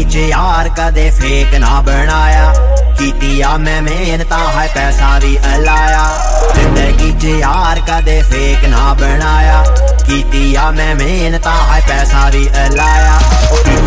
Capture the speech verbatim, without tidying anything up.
च यार कदे फेक ना बनाया, कीतिया मैं मेहनत है पैसा भी लाया। जिंदगी च यार कदे फेक ना बनाया, कीतिया मैं मेहनत है पैसा भी लाया।